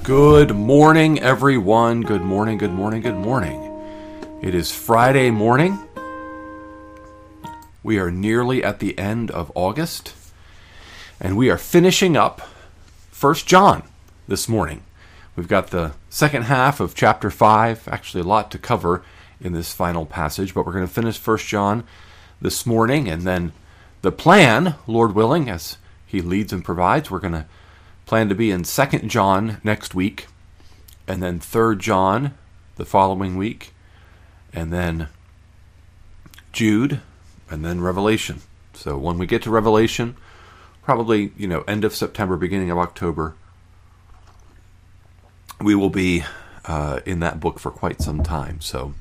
Good morning, everyone. Good morning, good morning, good morning. It is Friday morning. We are nearly at the end of August, and we are finishing up 1 John this morning. We've got the second half of chapter 5, actually a lot to cover in this final passage, but we're going to finish 1 John this morning, and then the plan, Lord willing, as He leads and provides, we're going to plan to be in 2 John next week, and then 3 John the following week, and then Jude, and then Revelation. So when we get to Revelation, probably, end of September, beginning of October, we will be in that book for quite some time. So,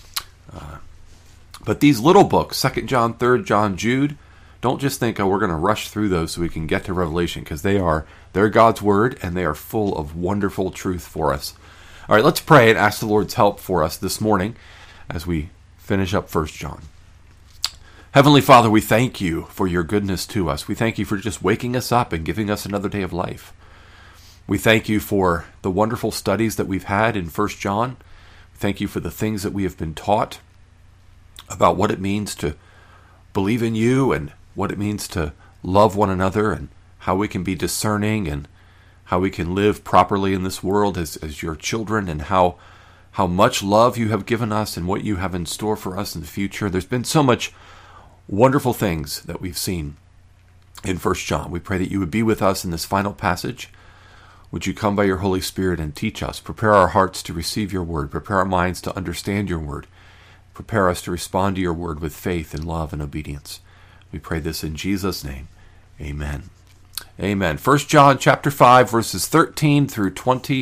but these little books, 2 John, 3 John, Jude, don't just think, we're going to rush through those so we can get to Revelation, because they're God's Word, and they are full of wonderful truth for us. All right, let's pray and ask the Lord's help for us this morning as we finish up 1 John. Heavenly Father, we thank you for your goodness to us. We thank you for just waking us up and giving us another day of life. We thank you for the wonderful studies that we've had in 1 John. Thank you for the things that we have been taught about what it means to believe in you and what it means to love one another, and how we can be discerning, and how we can live properly in this world as your children, and how much love you have given us and what you have in store for us in the future. There's been so much wonderful things that we've seen in 1 John. We pray that you would be with us in this final passage. Would you come by your Holy Spirit and teach us? Prepare our hearts to receive your word. Prepare our minds to understand your word. Prepare us to respond to your word with faith and love and obedience. We pray this in Jesus' name. Amen. Amen. 1 John chapter 5, verses 13 through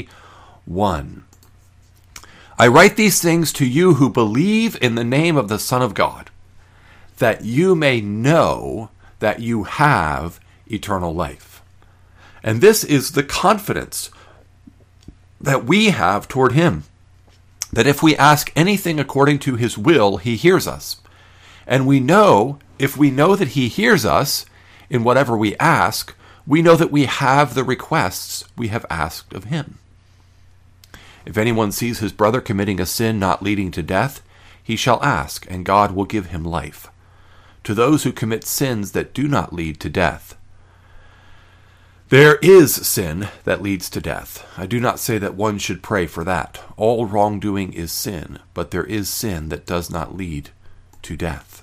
21. I write these things to you who believe in the name of the Son of God, that you may know that you have eternal life. And this is the confidence that we have toward him, that if we ask anything according to his will, he hears us. And if we know that he hears us in whatever we ask, we know that we have the requests we have asked of him. If anyone sees his brother committing a sin not leading to death, he shall ask, and God will give him life. To those who commit sins that do not lead to death, there is sin that leads to death. I do not say that one should pray for that. All wrongdoing is sin, but there is sin that does not lead to death.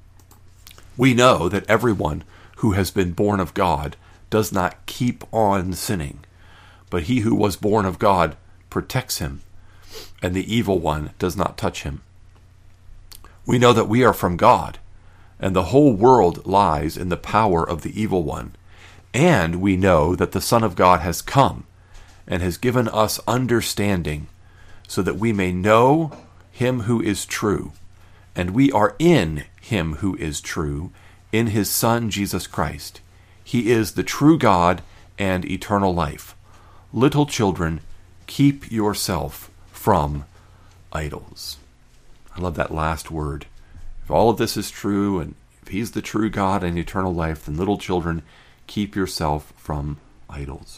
We know that everyone who has been born of God does not keep on sinning, but he who was born of God protects him, and the evil one does not touch him. We know that we are from God, and the whole world lies in the power of the evil one. And we know that the Son of God has come and has given us understanding, so that we may know him who is true. And we are in him who is true, in his Son Jesus Christ. He is the true God and eternal life. Little children, keep yourself from idols. I love that last word. If all of this is true, and if he's the true God and eternal life, then little children, keep yourself from idols.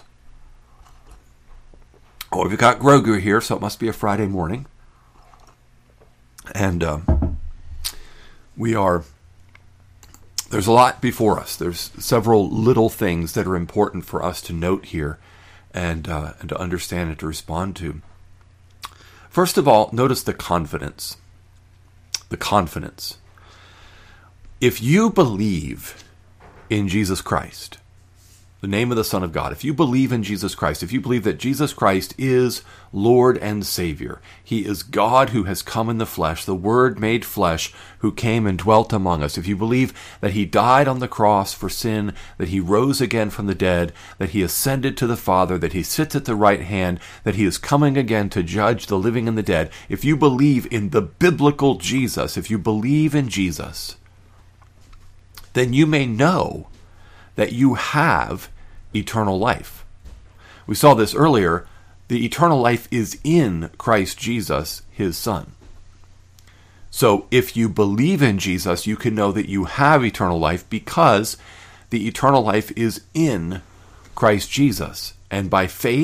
Oh, we've got Grogu here, so it must be a Friday morning. And there's a lot before us. There's several little things that are important for us to note here and to understand and to respond to. First of all, notice the confidence. The confidence. If you believe in Jesus Christ, the name of the Son of God, if you believe in Jesus Christ, if you believe that Jesus Christ is Lord and Savior, he is God who has come in the flesh, the Word made flesh, who came and dwelt among us, if you believe that he died on the cross for sin, that he rose again from the dead, that he ascended to the Father, that he sits at the right hand, that he is coming again to judge the living and the dead, if you believe in the biblical Jesus, if you believe in Jesus, then you may know that you have eternal life. We saw this earlier. The eternal life is in Christ Jesus, his Son. So if you believe in Jesus, you can know that you have eternal life because the eternal life is in Christ Jesus. And by faith,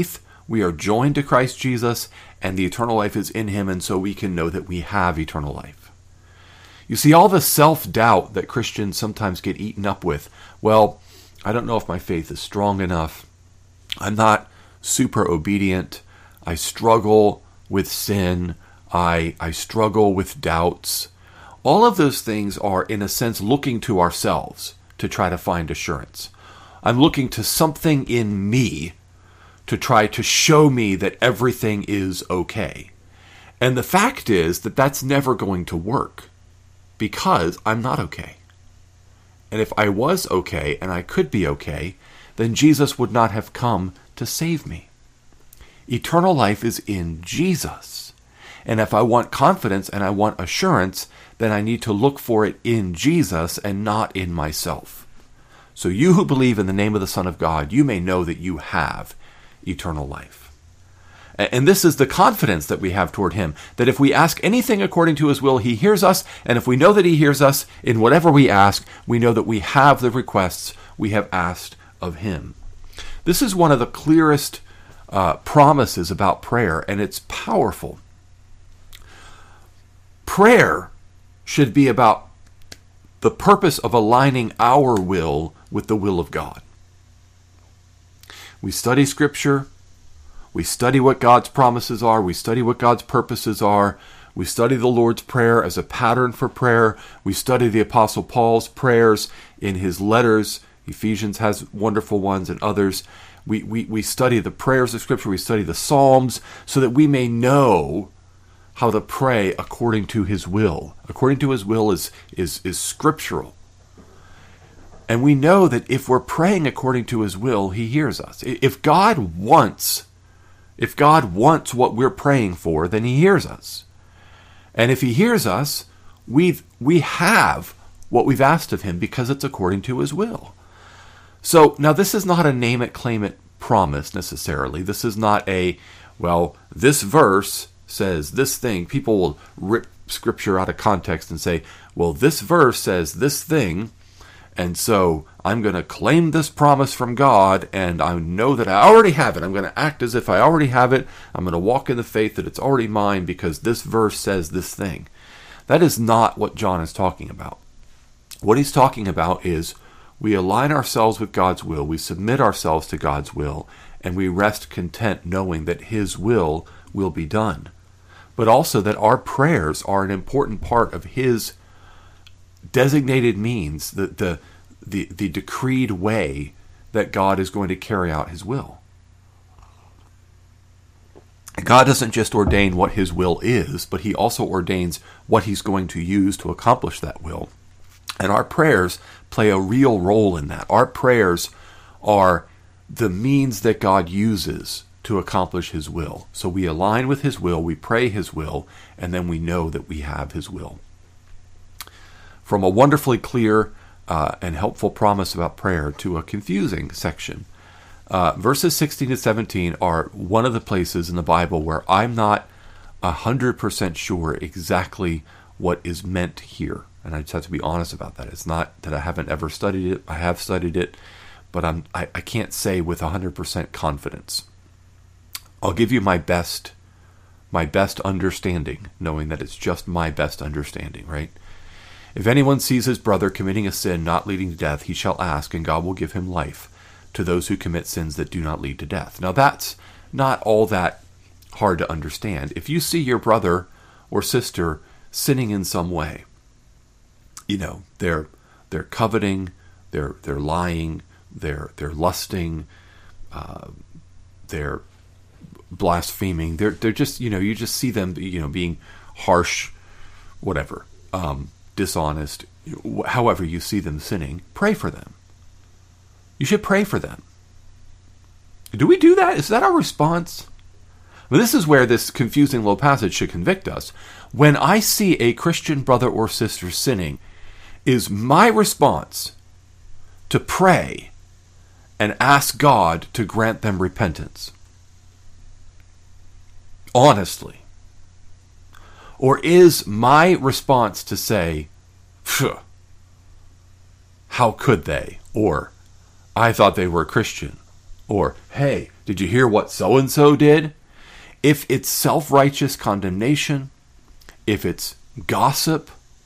We are joined to Christ Jesus, and the eternal life is in him, and so we can know that we have eternal life. You see, all the self-doubt that Christians sometimes get eaten up with, well, I don't know if my faith is strong enough. I'm not super obedient. I struggle with sin. I struggle with doubts. All of those things are, in a sense, looking to ourselves to try to find assurance. I'm looking to something in me to try to show me that everything is okay. And the fact is that that's never going to work because I'm not okay. And if I was okay and I could be okay, then Jesus would not have come to save me. Eternal life is in Jesus. And if I want confidence and I want assurance, then I need to look for it in Jesus and not in myself. So you who believe in the name of the Son of God, you may know that you have eternal life. And this is the confidence that we have toward him, that if we ask anything according to his will, he hears us. And if we know that he hears us in whatever we ask, we know that we have the requests we have asked of him. This is one of the clearest promises about prayer, and it's powerful. Prayer should be about the purpose of aligning our will with the will of God. We study Scripture. We study what God's promises are. We study what God's purposes are. We study the Lord's Prayer as a pattern for prayer. We study the Apostle Paul's prayers in his letters. Ephesians has wonderful ones and others. We study the prayers of Scripture. We study the Psalms so that we may know how to pray according to his will. According to his will is scriptural. And we know that if we're praying according to his will, he hears us. If God wants what we're praying for, then he hears us. And if he hears us, we have what we've asked of him because it's according to his will. So now this is not a name it, claim it promise necessarily. This is not this verse says this thing. People will rip Scripture out of context and say, well, this verse says this thing, and so I'm going to claim this promise from God, and I know that I already have it. I'm going to act as if I already have it. I'm going to walk in the faith that it's already mine because this verse says this thing. That is not what John is talking about. What he's talking about is we align ourselves with God's will, we submit ourselves to God's will, and we rest content knowing that his will be done. But also that our prayers are an important part of his designated means, the decreed way that God is going to carry out his will. God doesn't just ordain what his will is, but he also ordains what he's going to use to accomplish that will. And our prayers play a real role in that. Our prayers are the means that God uses to accomplish his will. So we align with his will, we pray his will, and then we know that we have his will. From a wonderfully clear and helpful promise about prayer to a confusing section, verses 16 to 17 are one of the places in the Bible where I'm not 100% sure exactly what is meant here. And I just have to be honest about that. It's not that I haven't ever studied it. I have studied it, but I can't say with 100% confidence. I'll give you my best understanding, knowing that it's just my best understanding, right? If anyone sees his brother committing a sin not leading to death, he shall ask, and God will give him life to those who commit sins that do not lead to death. Now that's not all that hard to understand. If you see your brother or sister sinning in some way, they're coveting, they're lying, they're lusting, they're blaspheming. They're just, you just see them, being harsh, whatever, dishonest. However you see them sinning, pray for them. You should pray for them. Do we do that? Is that our response? Well, this is where this confusing little passage should convict us. When I see a Christian brother or sister sinning, is my response to pray and ask God to grant them repentance? Honestly. Or is my response to say, how could they? Or, I thought they were a Christian. Or, hey, did you hear what so-and-so did? If it's self-righteous condemnation, if it's gossip,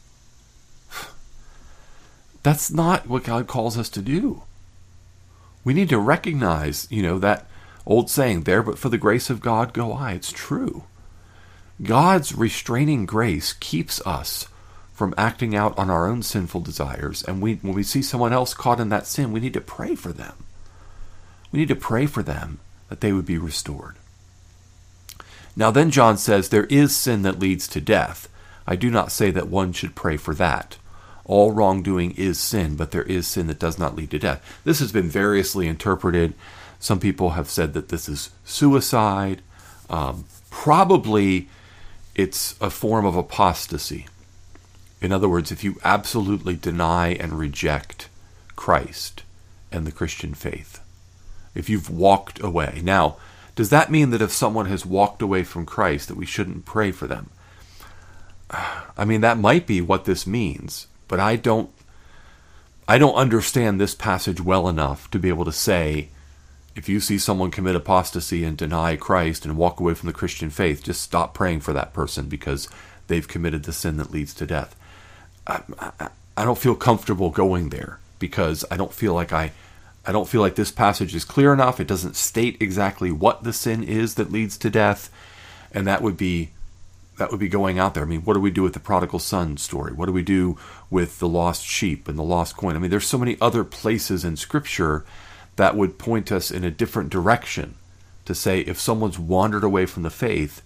that's not what God calls us to do. We need to recognize, that old saying, there but for the grace of God go I. It's true. God's restraining grace keeps us from acting out on our own sinful desires. And when we see someone else caught in that sin, we need to pray for them. We need to pray for them that they would be restored. Now then John says, there is sin that leads to death. I do not say that one should pray for that. All wrongdoing is sin, but there is sin that does not lead to death. This has been variously interpreted. Some people have said that this is suicide. Probably it's a form of apostasy. In other words, if you absolutely deny and reject Christ and the Christian faith, if you've walked away. Now, does that mean that if someone has walked away from Christ that we shouldn't pray for them? I mean, that might be what this means, but I don't understand this passage well enough to be able to say, if you see someone commit apostasy and deny Christ and walk away from the Christian faith, just stop praying for that person because they've committed the sin that leads to death. I don't feel comfortable going there because I don't feel like this passage is clear enough. It doesn't state exactly what the sin is that leads to death, and that would be going out there. I mean, what do we do with the prodigal son story? What do we do with the lost sheep and the lost coin? I mean, there's so many other places in Scripture that would point us in a different direction to say if someone's wandered away from the faith,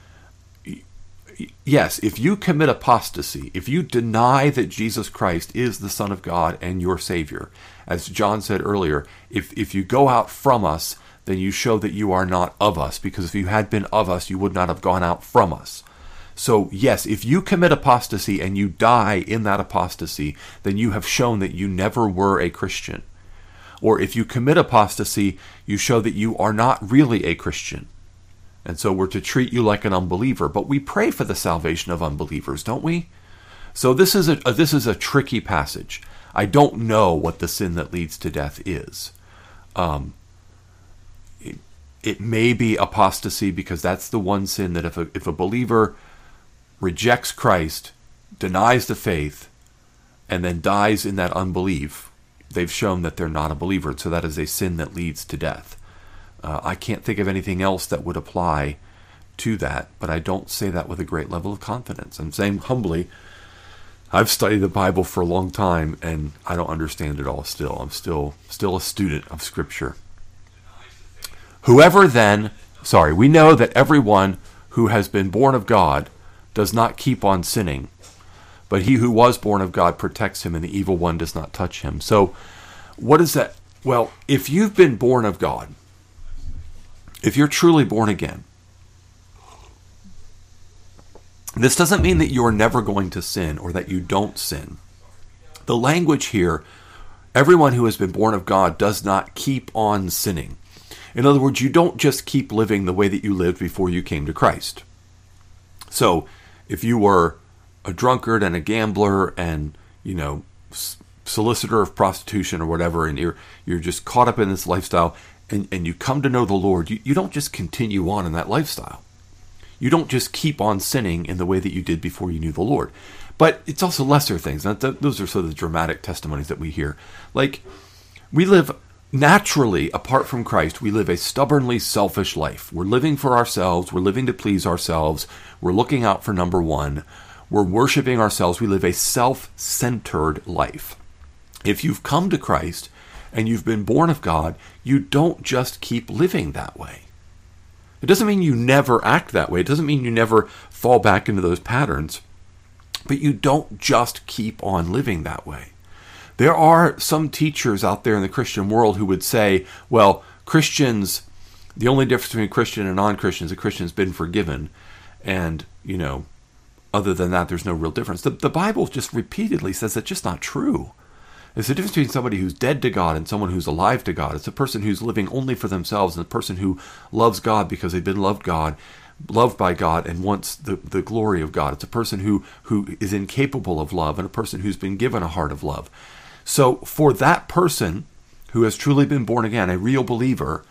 yes, if you commit apostasy, if you deny that Jesus Christ is the Son of God and your Savior, as John said earlier, if you go out from us, then you show that you are not of us, because if you had been of us, you would not have gone out from us. So yes, if you commit apostasy and you die in that apostasy, then you have shown that you never were a Christian. Or if you commit apostasy, you show that you are not really a Christian. And so we're to treat you like an unbeliever. But we pray for the salvation of unbelievers, don't we? So this is a tricky passage. I don't know what the sin that leads to death is. It may be apostasy, because that's the one sin that if a believer rejects Christ, denies the faith, and then dies in that unbelief, they've shown that they're not a believer. So that is a sin that leads to death. I can't think of anything else that would apply to that, but I don't say that with a great level of confidence. I'm saying humbly, I've studied the Bible for a long time, and I don't understand it all still. I'm still a student of Scripture. We know that everyone who has been born of God does not keep on sinning, but he who was born of God protects him, and the evil one does not touch him. So what is that? Well, if you've been born of God, if you're truly born again, this doesn't mean that you're never going to sin or that you don't sin. The language here, everyone who has been born of God does not keep on sinning. In other words, you don't just keep living the way that you lived before you came to Christ. So if you were a drunkard and a gambler and, solicitor of prostitution or whatever, and you're just caught up in this lifestyle, and you come to know the Lord, you don't just continue on in that lifestyle. You don't just keep on sinning in the way that you did before you knew the Lord. But it's also lesser things. Those are sort of the dramatic testimonies that we hear. Like, we live naturally, apart from Christ, we live a stubbornly selfish life. We're living for ourselves. We're living to please ourselves. We're looking out for number one. We're worshiping ourselves. We live a self-centered life. If you've come to Christ and you've been born of God, you don't just keep living that way. It doesn't mean you never act that way. It doesn't mean you never fall back into those patterns. But you don't just keep on living that way. There are some teachers out there in the Christian world who would say, well, Christians, the only difference between Christian and non-Christian is a Christian's been forgiven. And, other than that, there's no real difference. The Bible just repeatedly says that's just not true. There's a difference between somebody who's dead to God and someone who's alive to God. It's a person who's living only for themselves and a person who loves God because they've been loved by God and wants the glory of God. It's a person who is incapable of love and a person who's been given a heart of love. So for that person who has truly been born again, a real believer,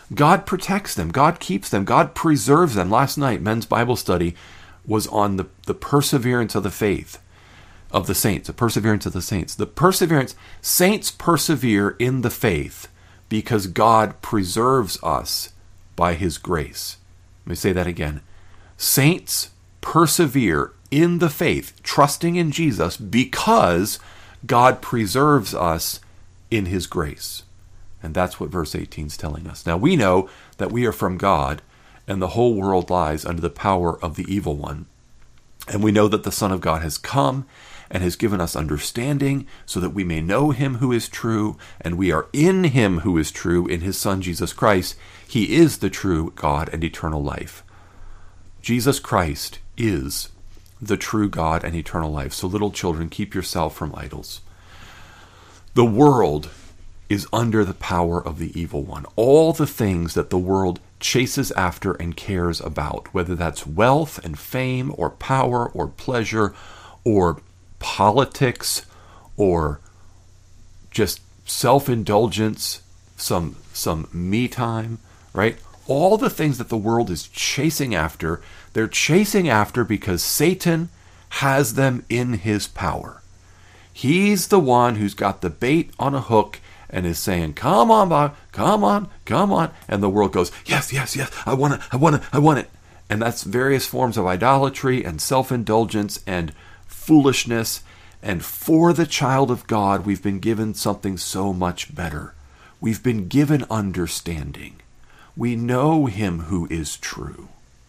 God protects them. God keeps them. God preserves them. Last night, men's Bible study was on the perseverance of the faith of the saints, the perseverance of the saints. The perseverance, saints persevere in the faith because God preserves us by his grace. Let me say that again. Saints persevere in the faith, trusting in Jesus because God preserves us in his grace. And that's what verse 18 is telling us. Now we know that we are from God, and the whole world lies under the power of the evil one. And we know that the Son of God has come and has given us understanding so that we may know him who is true, and we are in him who is true, in his Son Jesus Christ. He is the true God and eternal life. Jesus Christ is the true God and eternal life. So little children, keep yourself from idols. The world is under the power of the evil one. All the things that the world chases after and cares about, whether that's wealth and fame or power or pleasure or politics or just self-indulgence, some me time, right? All the things that the world is chasing after, they're chasing after because Satan has them in his power. He's the one who's got the bait on a hook and is saying, come on, Bob, come on. And the world goes, yes, I want it. And that's various forms of idolatry and self-indulgence and foolishness. And for the child of God, we've been given something so much better. We've been given understanding. We know him who is true.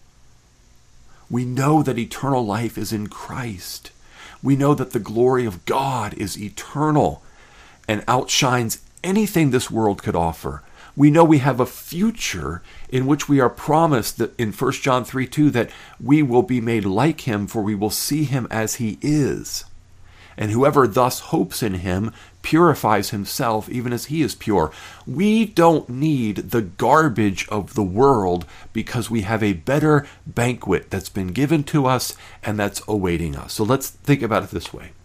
We know that eternal life is in Christ. We know that the glory of God is eternal and outshines anything this world could offer. We know we have a future in which we are promised that in 1 John 3:2 that we will be made like him, for we will see him as he is. And whoever thus hopes in him purifies himself even as he is pure. We don't need the garbage of the world because we have a better banquet that's been given to us and that's awaiting us. So let's think about it this way.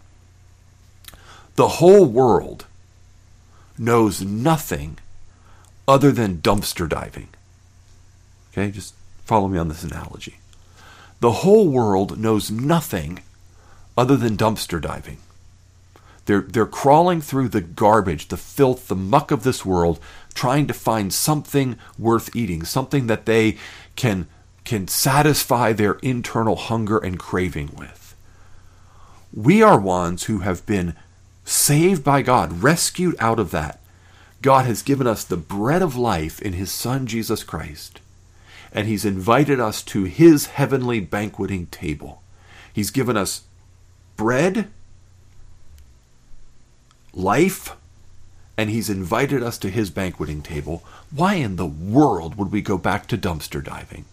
The whole world knows nothing other than dumpster diving. Okay, just follow me on this analogy. The whole world knows nothing other than dumpster diving. They're crawling through the garbage, the filth, the muck of this world, trying to find something worth eating, something that they can satisfy their internal hunger and craving with. We are ones who have been saved by God, rescued out of that. God has given us the bread of life in his Son, Jesus Christ. And he's invited us to his heavenly banqueting table. He's given us bread, life, and he's invited us to his banqueting table. Why in the world would we go back to dumpster diving?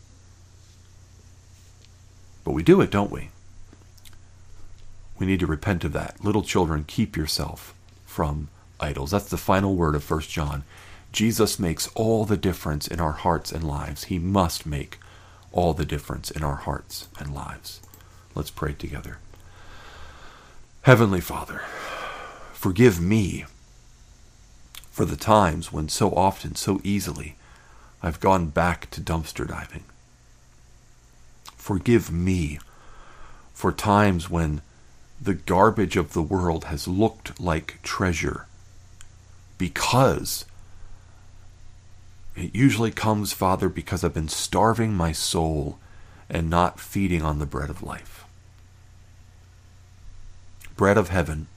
But we do it, don't we? We need to repent of that. Little children, keep yourself from idols. That's the final word of 1 John. Jesus makes all the difference in our hearts and lives. He must make all the difference in our hearts and lives. Let's pray together. Heavenly Father, forgive me for the times when so often, so easily, I've gone back to dumpster diving. Forgive me for times when the garbage of the world has looked like treasure, because it usually comes, Father, because I've been starving my soul and not feeding on the bread of life. Bread of heaven,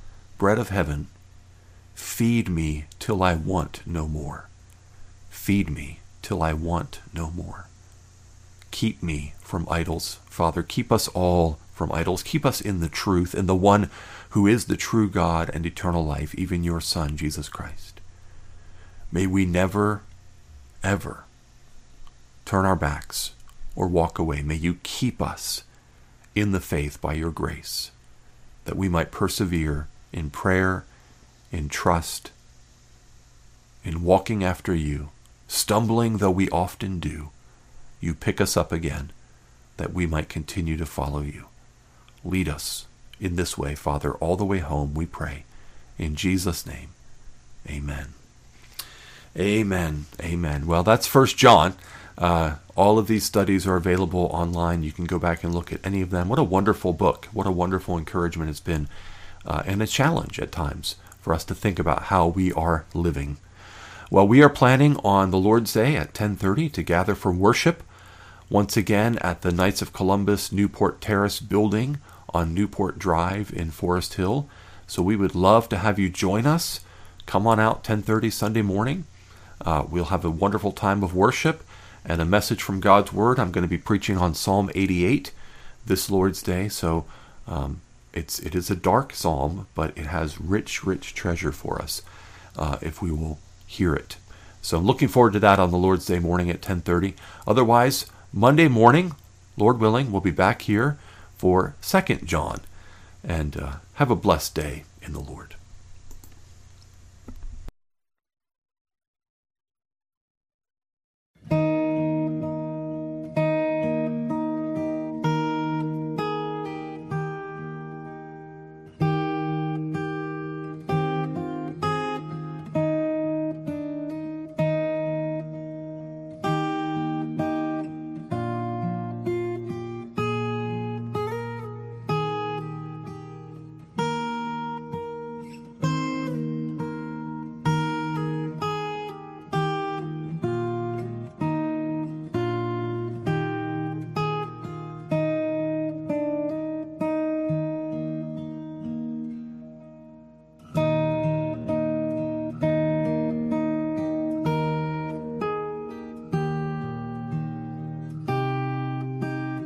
feed me till I want no more. Feed me till I want no more. Keep me from idols, Father. Keep us all from idols. Keep us in the truth, in the one who is the true God and eternal life, even your Son, Jesus Christ. May we never, ever turn our backs or walk away. May you keep us in the faith by your grace, that we might persevere in prayer, in trust, in walking after you, stumbling though we often do. You pick us up again, that we might continue to follow you. Lead us in this way, Father, all the way home, we pray. In Jesus' name, amen. Amen. Amen. Well, that's First John. All of these studies are available online. You can go back and look at any of them. What a wonderful book. What a wonderful encouragement it's been, and a challenge at times for us to think about how we are living. Well, we are planning on the Lord's Day at 10:30 to gather for worship, once again at the Knights of Columbus Newport Terrace building on Newport Drive in Forest Hill. So we would love to have you join us. Come on out 10:30 Sunday morning. We'll have a wonderful time of worship and a message from God's Word. I'm going to be preaching on Psalm 88 this Lord's Day. So it is a dark psalm, but it has rich, rich treasure for us if we will hear it. So I'm looking forward to that on the Lord's Day morning at 10:30. Otherwise, Monday morning, Lord willing, we'll be back here for 2 John. And have a blessed day in the Lord.